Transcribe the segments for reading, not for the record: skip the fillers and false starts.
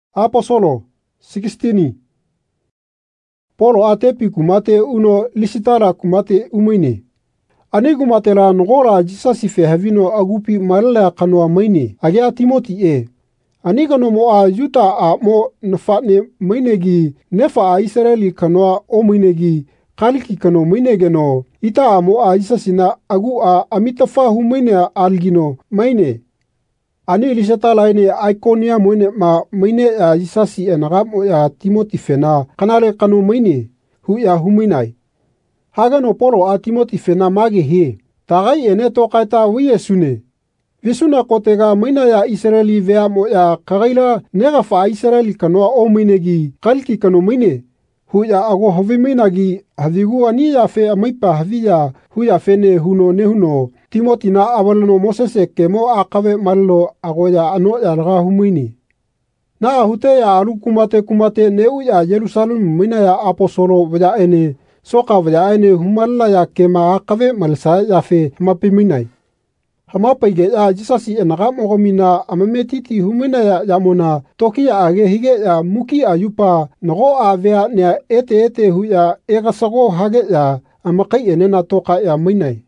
Apostolo 16. Polo atepi kumate uno Lisitara kumate umaine. Ani kumatela nogora jisasife havino agupi malala kanoa maine agea Timoti e. Ani kano moa yuta a mo nfatne mainegi nefa a Israeli kanoa o mainegi kaliki kano mainegeno ita a moa jisasina agu a amitafa humaine algino maine. Ani Lisata laine Ikonia moine ma maine ya jisasi enagamo ya Timoti fena kanale kano maine hu ya huminai. Hagano polo a Timoti fena mage he. Tagai ene tokaita wiesune. Visuna kotega maina ya Israeli veamo ya kagaila nega fa Israeli kanoa o mainegi kalki kano maine. Hu ya ago haviminagi havigu ani ya fe amaipa havia hu ya fene huno nehuno. Timoti na avalano Mosese kemo akawe mallo agoya ano ya laga humaini. Na hute ya alu kumate neu ya Yerusalem mina ya apostolo vaya ene soka vaya ene humalla ya kema akawe malsa ya fe mapiminai. Hamapaige ya jisasi enaga mogomina amametiti humina ya yamona toki ya age hige ya muki ayupa nago avea ne ete hu ya egasago hage ya amakai enena toka ya minai.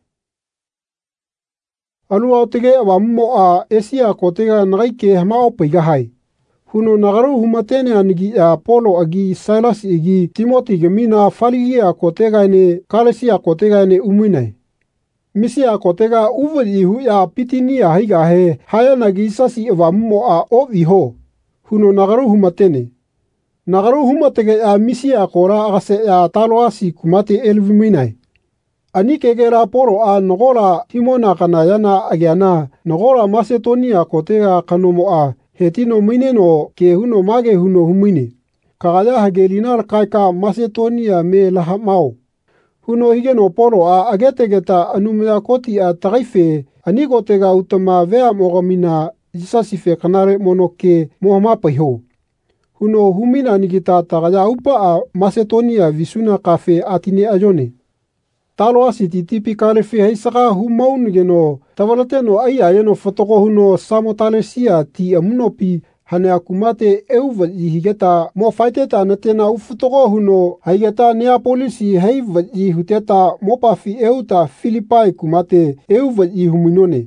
Alu autege awamumo a Asia kotega nagaike hamao paigahai. Huno nagaru humatene anigi ya Polo agi Silas igi Timoti gemina faligi a kotega ene kalesi a kotega ene uminai. Misi a kotega uvali hu ya pitini a haigahe haya nagi sasi awamumo a oviho. Huno nagaru humatene. Nagaru humatege ya misi a kora agase ya taloasi kumate elviminai. Ani kegera polo a nogora Timona kanayana agiana nogora Macedonia kotega kanomo a hetino mineno ke huno mage huno humine. Kagaya hagelina kaika Macedonia me lahamao. Huno higeno polo a agetegeta anumya koti a tagaife ani kotega utama vea mogamina jisasife kanare monoke mohama paiho. Huno humina nigita tagaya upa a Macedonia visuna kafe atine ajone. Taloa siti tipi kalefi heisaga humaun geno tavalateno ai ayeno fotoko huno samotalesia ti amunopi hane akumate euvaji higeta mo faiteta natena ufutoko huno haigeta Neapolisi heivaji huteta mopafi euta Filipai kumate euvaji huminone.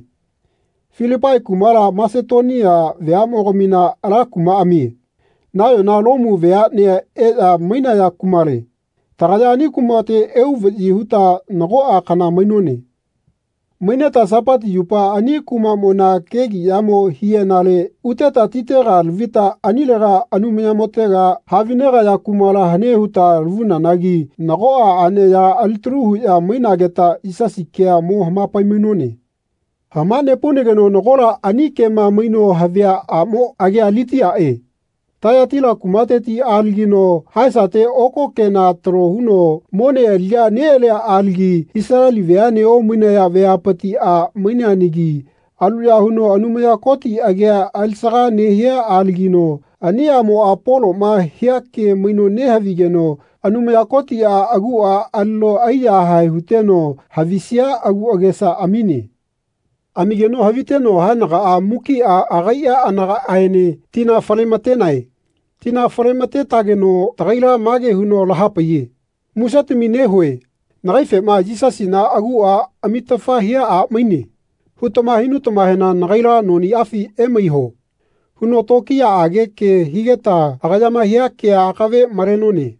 Filipai kumara Macedonia veamogomina ala kuma ami. Nayo na lomu vea ne ea maina ya kumare. Tagajani kumate euvaji huta nago a kana mainone. Maineta sapati yupa ani kumamona kegi yamo hienale uteta titera alvita anilega anumiamotega havinega ya kumala hane huta alvuna nagi nago a ane ya altruhu ya mainageta isasikea mo hamapai mainone. Hamane punegeno nagora ani kema maino havia amo age alitia e. Tayatila kumateti algino haisate oko kena trohuno mone elia neele algi Israeli veane o mine ya veapati a mine anigi aluya huno anumaya koti agea alsaga nehia algino ania mo Apolo ma hiake mino nehavigeno anumaya koti a agu a allo aya hai huteno havisia agu agesa amine. Amigeno haviteno hanaga a muki a agaya anaga aene tina falematenai. Tina faremate tageno tagaila mage huno lahapaye. Musatimi nehoe. Nagaife ma jisasina agu a amitafa hia a maine. Hutama hinu tamahena nagaila noni afi emaiho. Huno tokia age ke higeta agayama hia ke akawe marenone.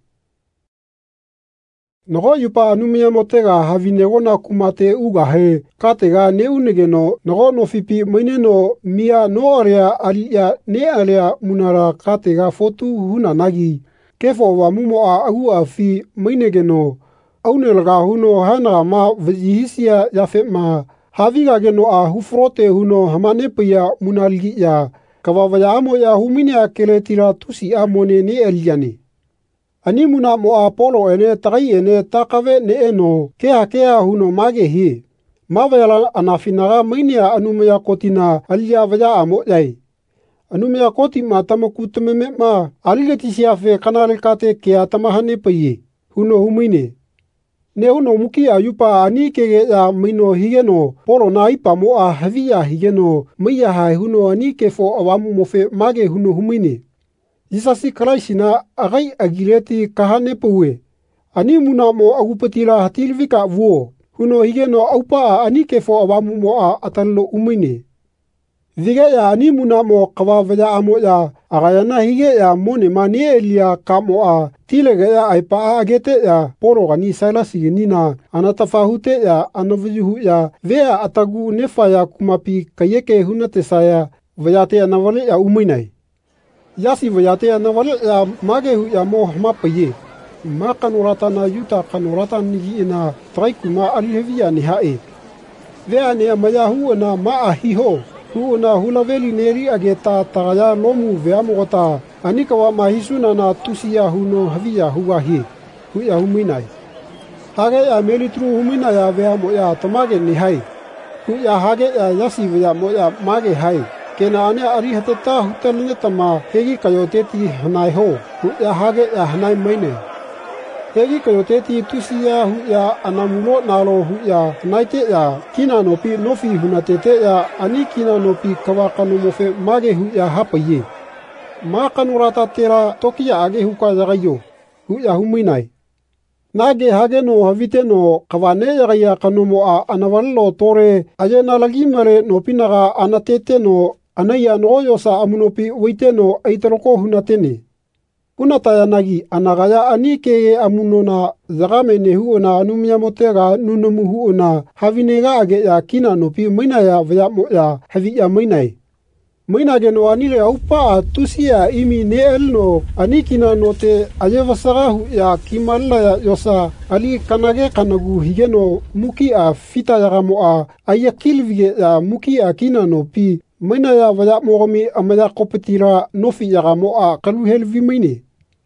Nago yupa anumia motega havinegona kumate ugahe katega neunegeno nago nofipi maineno mia noarea alia nealea munara katega fotu hunanagi kefo wa mumo a agu a fi mainegeno aunelaga huno hanaga ma vijihisia yafe ma haviga geno a hufrote huno hamanepia munalgi ya kawavaya amo ya huminia keletira tusi amone ne eliane. Ani muna mo Apolo ene tagai ene takawe ne eno kea huno mage hi. Mavayala anafinaga mainia anumaya kotina alia vaya amo yai. Anumaya koti ma tamakutameme ma aligetisia fe kanale kate kea tamahane paye. Huno humine. Ne huno muki ayupa ani kege ya maino higeno polo na ipa mo a havia higeno maya hai huno ani kefo awamu mofe mage huno humine. Yisasi Kalaisina agai agileti kahane paue. Ani muna mo agupatila hatilvika vuo. Huno higeno aupa ani kefo awamu mo atallo umine. Vige ya ani muna mo kawavaya amo ya agayana hige ya mone mani elia kamo tilege ya aipa agete ya poro gani Silas nina anatafahute ya anavyuhu ya vea atagu nefa ya kumapi kayeke hunate saya vayate anavale ya uminai. Yasi vayate anavale ya magehu ya mo hamapaye. Ma kanurata na yuta kanurata nigi ina traikuma alihevia ni hae. Vea ne amayahu na maa hiho. Huuna hulaveli neri ageta tagaya lomu veamogota anikawa mahisuna na tusia huno havia huahi. Huya huminai. Hage ya melitru humina ya veamo ya tamage ni hai. Huya hage ya yasi veamo ya mage hai. Kena ane arihatata huteline tama hegi kayoteti hanai ho. Huya hage ya hanai maine. Hegi kayoteti tusia huya anamulo nalo huya naite ya kina nopi nofi hunatete ya ani kina nopi kawakanu mofe mage huya hapaye. Ma kanurata tera tokia age huka yagayo. Huya huminai. Nage hage no havite no kawane yagaya kanumo anawallo tore ayena lagi mare nopi naga anatete no anaya noyosa amunopi wite no aitaloko hunatene. Unataya nagi anagaya anike amunona zagame ne huona anumiamotega nunumu huona havinega age ya kina nopi maina ya vayamo ya havi ya mainai. Maina geno anile aupa tusia imi ne elno anikina note ayevasaga hu ya kimalla ya yosa ali kanage kanagu higeno muki fita yagamo ayakilvige ya muki kina nopi maina ya vayamo gomi amaya kopetira nofi yagamo kalu helvi maine.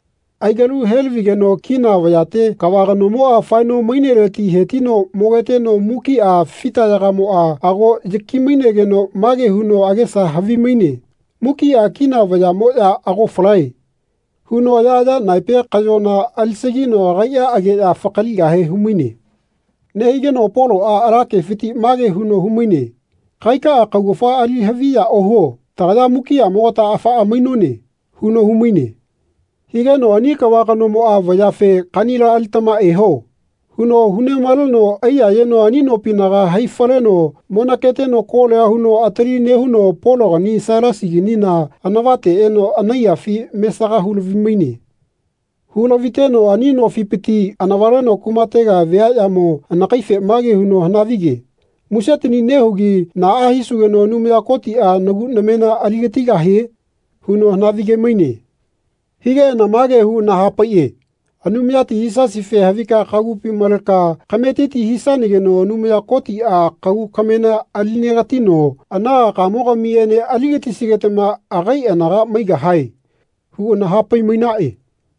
Aigalu helvige no kina vayate kawagano mo faino mainereti hetino mogete no muki fita yagamo ago yekiminege no mage huno agesa havi maine. Muki kina vayamo ya ago flai. Huno ya naipe kayona alisegi no gaya age ya fakali gahe humine. Nehige no polo arake fiti mage huno humine. Kaika kagufa ali havi ya oho. Tagada muki mogota afa amainone. Huno humine. Higeno ani kawakano mo vayafe kanila altama eho. Huno hune malno aya yeno ani no pinaga haifale no monakete no kolea huno atari ne huno polo gani Silasi nina anavate eno anaya fi mesaga hulvimini. Hulavite no ani no fipiti anavare no kumatega veayamo anakaife mage huno hanavige. Musetini nehugi na ahisuge no numia koti nagu namena aligetiga he huno hanavige maine. Hige na mage hu na hapaye. Anumiati hisa sife havika kagupi malaka kameteti hisa nigeno anumia koti kagu kamena alinegatino ana kamoga miene aligeti sigetema agai anaga maiga hai. Hu na hapay mainae.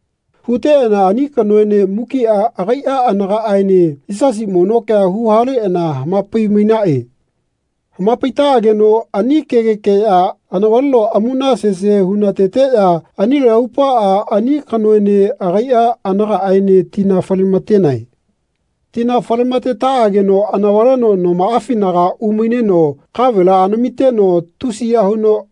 Hute na anika noene muki agai anaga aine isasi monoka hu hale na mapay mainae. Mapita ageno anikege anawallo amuna sese hunatete anile upa ani kanoene agaya anaga aine tina falimatenai. Tina falimate ta ageno anawalano no maafinaga umine no kavela anamite no tusia huno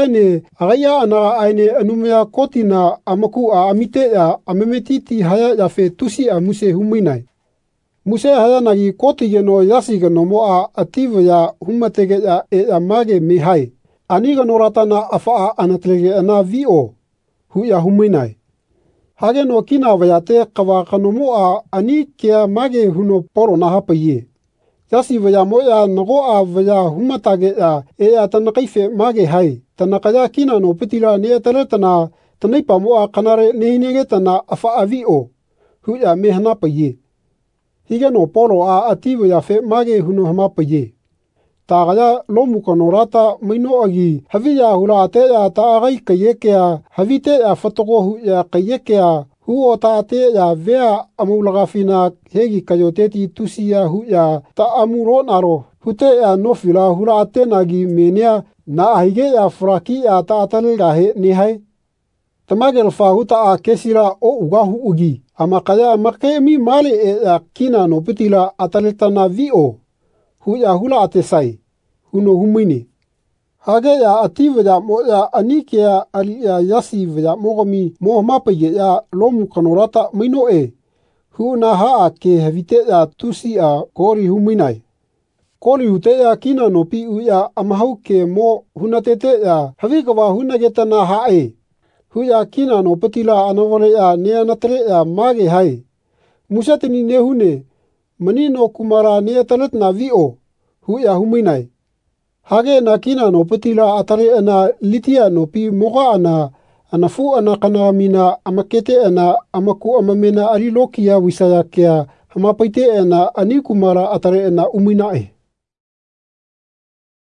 agaya anaga aine anumea kotina amaku amite amemetiti haya yafe tusi muse huminai. Muse haya nagi kotige no yasiga no mo ativo ya humatege ya mage mihai. Aniga no ratana afa anatlege na vio. Huya huminai. Hage no kina vayate kawakano mo ani kia mage huno poro na hapaye. Yasi vaya mo ya nago vaya humatage ya tanakaife mage hai. Tanakaya kina no pitila ne taretana tanaipa mo kanare nehinege tana afa avio. Huya mehana paye. Hige no polo ativo ya fe mage huno hamapaye. Tagaya lomu konorata maino agi haviya hula ate ya taagai kayekea havite ya fatoko hu ya kayekea huo taate ya vea amulagafina hegi kayoteti tusia hu ya ta amuro naro hute ya nofila hula ate nagi menea na hige ya fraki ya taatalga he nihai. Tamagel fahuta kesira o ugahu ugi. Amakaya makemi male kina no pitila ataletana vio. Huya hula atesai. Huno humini. Hage ya ati vya mo ya anike ya ali ya yasi vya mogomi mo mapige ya lomu kanorata mino e. Hu na haa ke hevite ya tusi a kori huminai. Kori hute ya kina nopi u ya amahau ke mo hunatete ya havikawa hunageta na hae. Hu ya kina no petila anavole ya neanatre ya mage hai. Musatini nehune mani no kumara neatalet na vio. Hu ya huminai. Hage na kina no petila atare ana litia no pi moga ana fu ana kana mina amakete ana amaku amamena arilokia wisaya kea hamapaite ana anikumara atare ana uminae.